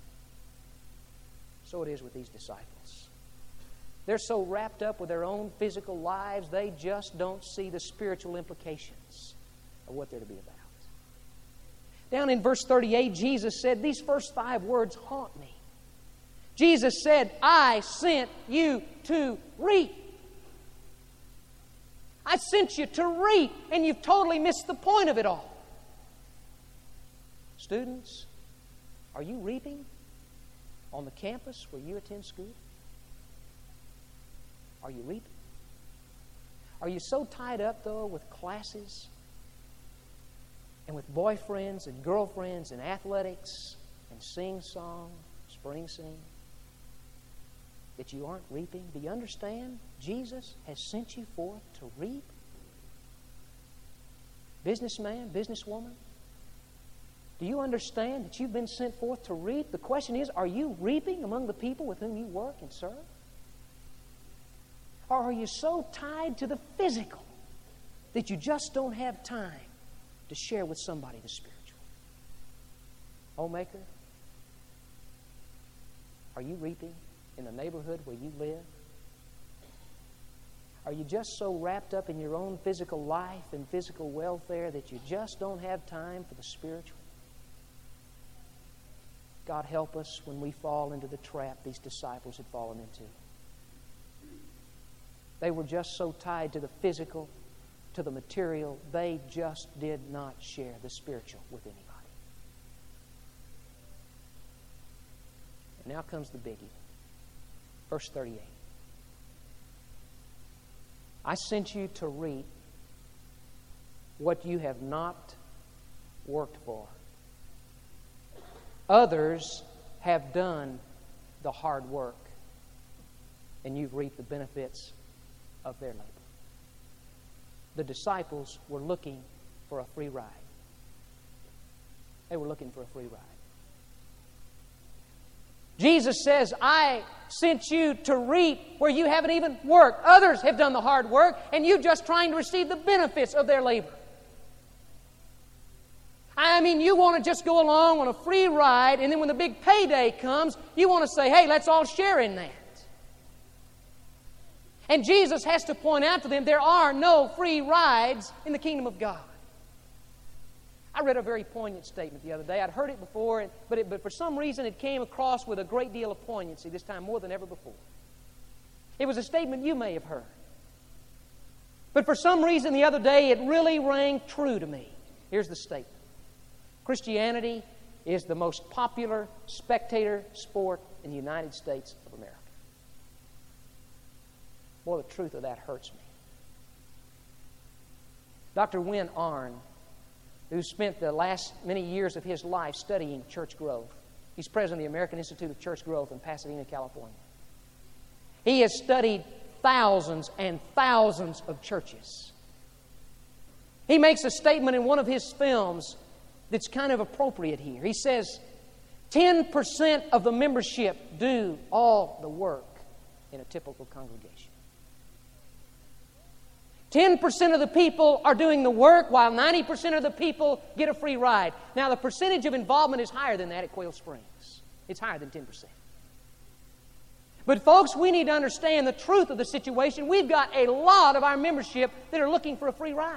So it is with these disciples. They're so wrapped up with their own physical lives, they just don't see the spiritual implications of what they're to be about. Down in verse thirty-eight, Jesus said, these first five words haunt me. Jesus said, I sent you to reap. I sent you to reap, and you've totally missed the point of it all. Students, are you reaping on the campus where you attend school? Are you reaping? Are you so tied up, though, with classes and with boyfriends and girlfriends and athletics and sing-song, spring sing, that you aren't reaping? Do you understand? Jesus has sent you forth to reap. Businessman, businesswoman, do you understand that you've been sent forth to reap? The question is, are you reaping among the people with whom you work and serve? Or are you so tied to the physical that you just don't have time to share with somebody the spiritual? Homemaker, are you reaping in the neighborhood where you live? Are you just so wrapped up in your own physical life and physical welfare that you just don't have time for the spiritual? God help us when we fall into the trap these disciples had fallen into. They were just so tied to the physical, to the material, they just did not share the spiritual with anybody. And now comes the biggie. Verse thirty-eight. I sent you to reap what you have not worked for. Others have done the hard work, and you've reaped the benefits of their labor. The disciples were looking for a free ride. They were looking for a free ride. Jesus says, I sent you to reap where you haven't even worked. Others have done the hard work, and you're just trying to receive the benefits of their labor. I mean, you want to just go along on a free ride, and then when the big payday comes, you want to say, hey, let's all share in that. And Jesus has to point out to them, there are no free rides in the kingdom of God. I read a very poignant statement the other day. I'd heard it before, but, it, but for some reason it came across with a great deal of poignancy this time, more than ever before. It was a statement you may have heard. But for some reason the other day it really rang true to me. Here's the statement. Christianity is the most popular spectator sport in the United States of America. Boy, the truth of that hurts me. Doctor Win Arn, who spent the last many years of his life studying church growth. He's president of the American Institute of Church Growth in Pasadena, California. He has studied thousands and thousands of churches. He makes a statement in one of his films that's kind of appropriate here. He says, ten percent of the membership do all the work in a typical congregation. ten percent of the people are doing the work while ninety percent of the people get a free ride. Now, the percentage of involvement is higher than that at Quail Springs. It's higher than ten percent. But folks, we need to understand the truth of the situation. We've got a lot of our membership that are looking for a free ride.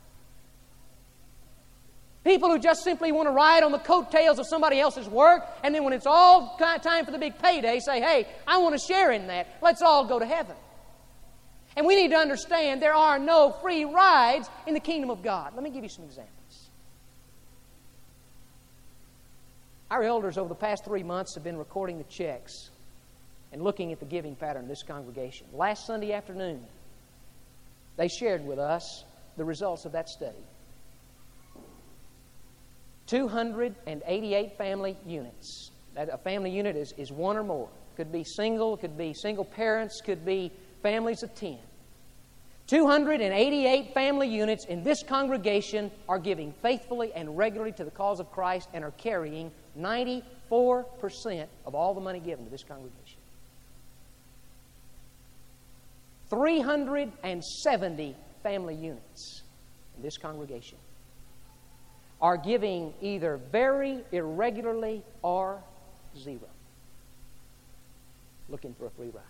People who just simply want to ride on the coattails of somebody else's work, and then when it's all time for the big payday, say, hey, I want to share in that. Let's all go to heaven. And we need to understand there are no free rides in the kingdom of God. Let me give you some examples. Our elders over the past three months have been recording the checks and looking at the giving pattern of this congregation. Last Sunday afternoon, they shared with us the results of that study. two hundred eighty-eight family units. A family unit is, is one or more. Could be single, could be single parents, could be families of ten. two hundred eighty-eight family units in this congregation are giving faithfully and regularly to the cause of Christ and are carrying ninety-four percent of all the money given to this congregation. three hundred seventy family units in this congregation are giving either very irregularly or zero. Looking for a free ride.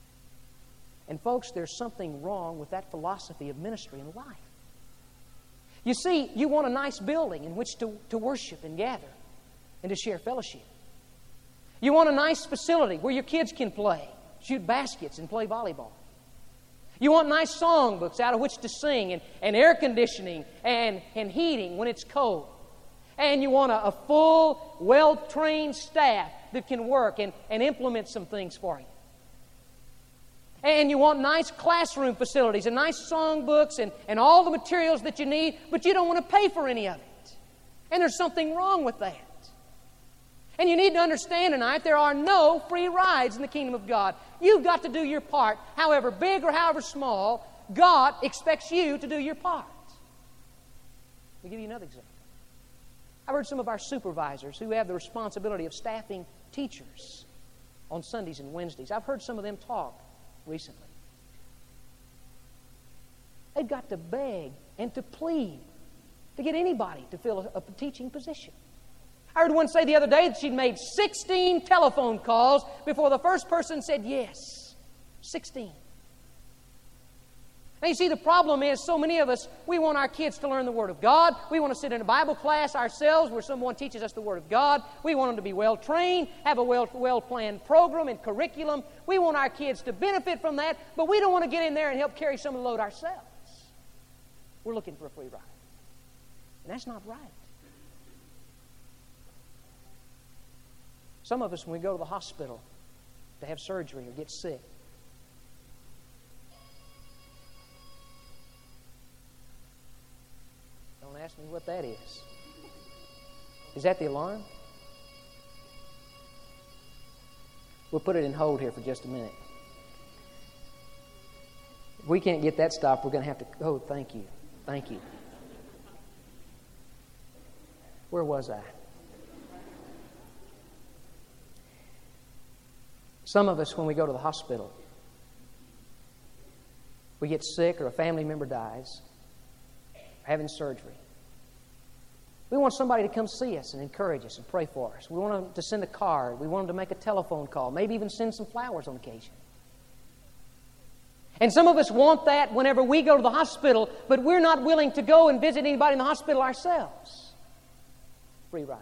And folks, there's something wrong with that philosophy of ministry and life. You see, you want a nice building in which to, to worship and gather and to share fellowship. You want a nice facility where your kids can play, shoot baskets, and play volleyball. You want nice songbooks out of which to sing, and, and air conditioning and, and heating when it's cold. And you want a, a full, well-trained staff that can work and, and implement some things for you. And you want nice classroom facilities and nice songbooks and, and all the materials that you need, but you don't want to pay for any of it. And there's something wrong with that. And you need to understand tonight there are no free rides in the kingdom of God. You've got to do your part. However big or however small, God expects you to do your part. Let me give you another example. I've heard some of our supervisors who have the responsibility of staffing teachers on Sundays and Wednesdays. I've heard some of them talk recently. They've got to beg and to plead to get anybody to fill a, a teaching position. I heard one say the other day that she'd made sixteen telephone calls before the first person said yes. sixteen. Now you see, the problem is so many of us, we want our kids to learn the Word of God. We want to sit in a Bible class ourselves where someone teaches us the Word of God. We want them to be well-trained, have a well, well-planned program and curriculum. We want our kids to benefit from that, but we don't want to get in there and help carry some of the load ourselves. We're looking for a free ride. And that's not right. Some of us, when we go to the hospital to have surgery or get sick, don't ask me what that is. Is that the alarm? We'll put it in hold here for just a minute. If we can't get that stopped, we're going to have to... Oh, thank you. Thank you. Where was I? Some of us, when we go to the hospital, we get sick or a family member dies, having surgery. We want somebody to come see us and encourage us and pray for us. We want them to send a card. We want them to make a telephone call, maybe even send some flowers on occasion. And some of us want that whenever we go to the hospital, but we're not willing to go and visit anybody in the hospital ourselves. Free ride.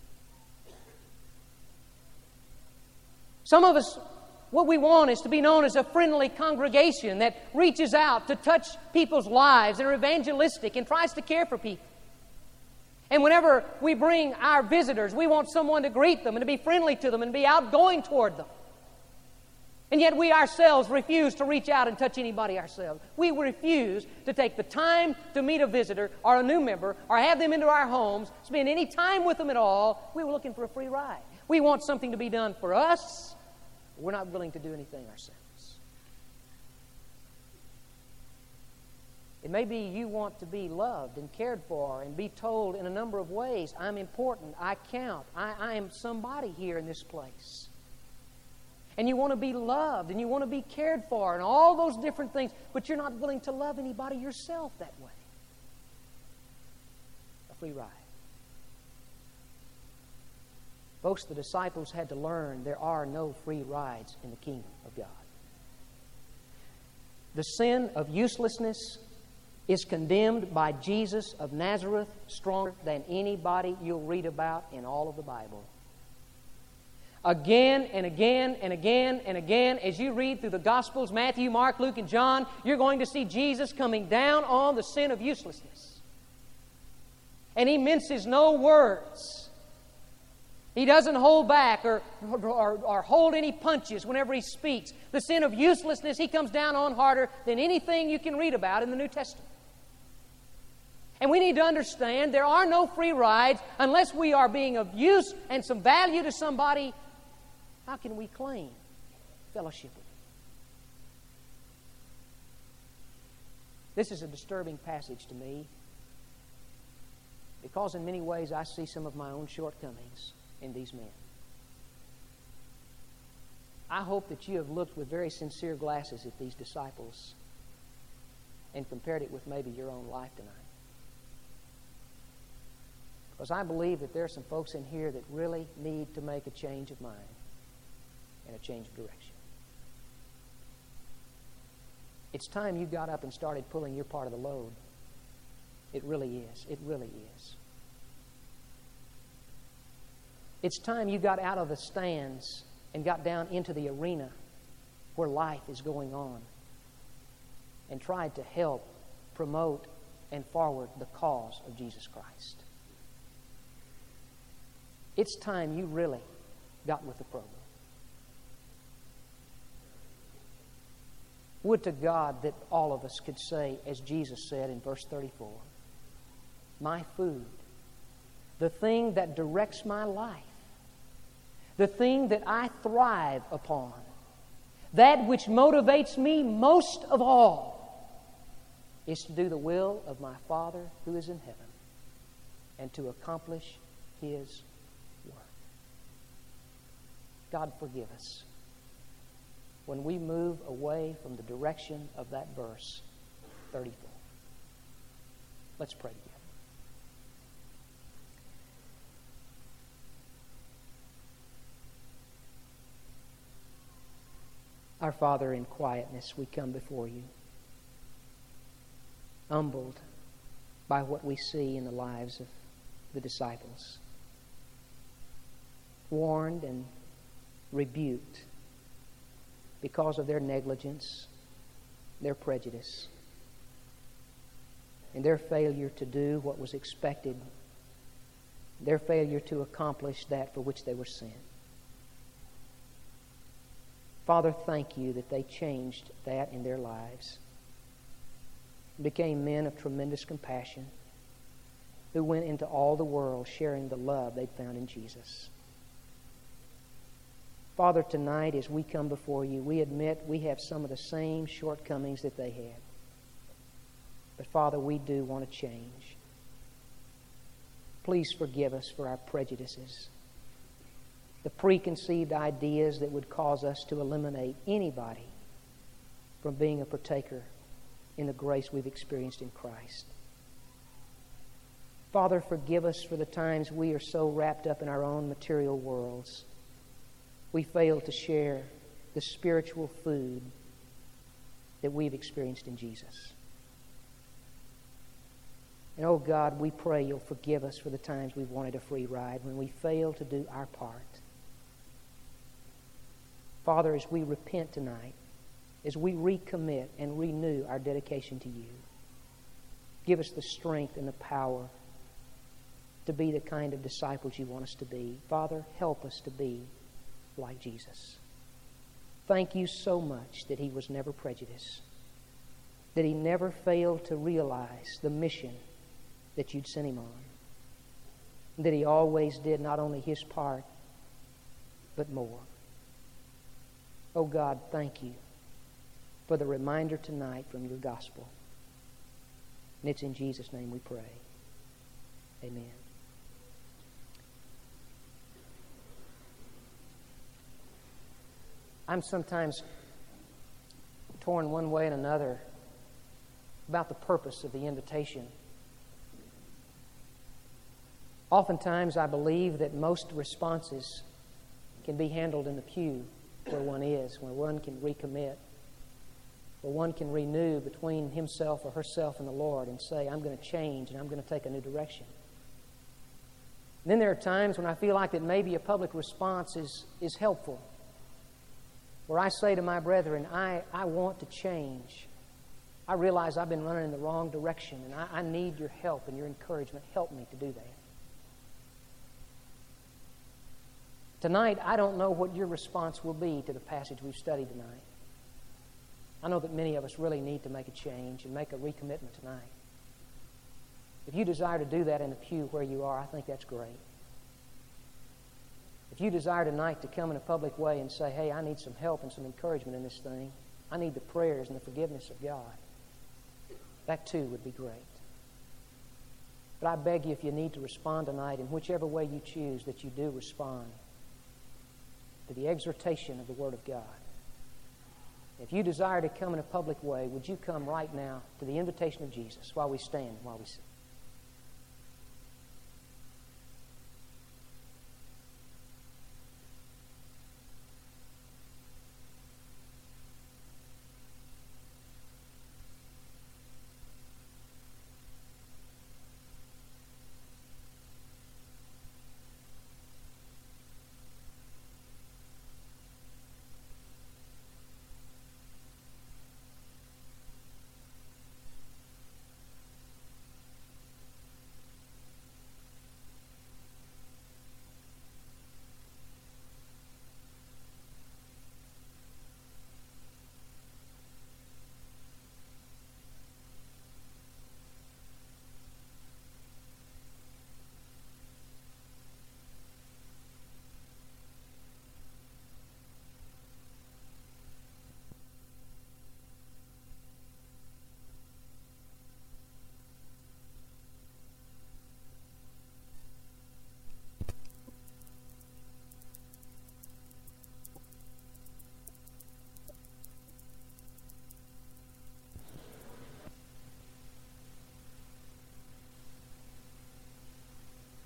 Some of us, what we want is to be known as a friendly congregation that reaches out to touch people's lives and are evangelistic and tries to care for people. And whenever we bring our visitors, we want someone to greet them and to be friendly to them and be outgoing toward them. And yet we ourselves refuse to reach out and touch anybody ourselves. We refuse to take the time to meet a visitor or a new member or have them into our homes, spend any time with them at all. We were looking for a free ride. We want something to be done for us. We're not willing to do anything ourselves. It may be you want to be loved and cared for and be told in a number of ways, I'm important, I count, I, I am somebody here in this place. And you want to be loved and you want to be cared for and all those different things, but you're not willing to love anybody yourself that way. A free ride. Folks, the disciples had to learn there are no free rides in the kingdom of God. The sin of uselessness is condemned by Jesus of Nazareth stronger than anybody you'll read about in all of the Bible. Again and again and again and again, as you read through the Gospels, Matthew, Mark, Luke, and John, you're going to see Jesus coming down on the sin of uselessness. And He minces no words. He doesn't hold back or, or, or hold any punches whenever He speaks. The sin of uselessness He comes down on harder than anything you can read about in the New Testament. And we need to understand there are no free rides unless we are being of use and some value to somebody. How can we claim fellowship with Him? This is a disturbing passage to me because in many ways I see some of my own shortcomings in these men. I hope that you have looked with very sincere glasses at these disciples and compared it with maybe your own life tonight. Because I believe that there are some folks in here that really need to make a change of mind and a change of direction. It's time you got up and started pulling your part of the load It really is. It really is. It's time you got out of the stands and got down into the arena where life is going on and tried to help promote and forward the cause of Jesus Christ. It's time you really got with the program. Would to God that all of us could say, as Jesus said in verse thirty-four, my food, the thing that directs my life, the thing that I thrive upon, that which motivates me most of all, is to do the will of my Father who is in heaven and to accomplish His work. God, forgive us when we move away from the direction of that verse thirty-four. Let's pray together. Our Father, in quietness we come before You, humbled by what we see in the lives of the disciples, warned and rebuked because of their negligence, their prejudice, and their failure to do what was expected, their failure to accomplish that for which they were sent. Father, thank You that they changed that in their lives, became men of tremendous compassion, who went into all the world sharing the love they'd found in Jesus. Father, tonight as we come before You, we admit we have some of the same shortcomings that they had. But Father, we do want to change. Please forgive us for our prejudices, the preconceived ideas that would cause us to eliminate anybody from being a partaker in the grace we've experienced in Christ. Father, forgive us for the times we are so wrapped up in our own material worlds, we fail to share the spiritual food that we've experienced in Jesus. And oh God, we pray You'll forgive us for the times we've wanted a free ride when we fail to do our part. Father, as we repent tonight, as we recommit and renew our dedication to You, give us the strength and the power to be the kind of disciples You want us to be. Father, help us to be like Jesus. Thank You so much that He was never prejudiced, that He never failed to realize the mission that You'd sent Him on, that He always did not only His part, but more. Oh God, thank You for the reminder tonight from Your gospel. And it's in Jesus' name we pray. Amen. I'm sometimes torn one way and another about the purpose of the invitation. Oftentimes I believe that most responses can be handled in the pew where one is, where one can recommit, where one can renew between himself or herself and the Lord and say, I'm going to change and I'm going to take a new direction. And then there are times when I feel like that maybe a public response is, is helpful, where I say to my brethren, I, I want to change. I realize I've been running in the wrong direction, and I, I need your help and your encouragement. Help me to do that. Tonight, I don't know what your response will be to the passage we've studied tonight. I know that many of us really need to make a change and make a recommitment tonight. If you desire to do that in the pew where you are, I think that's great. If you desire tonight to come in a public way and say, hey, I need some help and some encouragement in this thing, I need the prayers and the forgiveness of God, that too would be great. But I beg you, if you need to respond tonight, in whichever way you choose, that you do respond to the exhortation of the Word of God. If you desire to come in a public way, would you come right now to the invitation of Jesus while we stand and while we sit?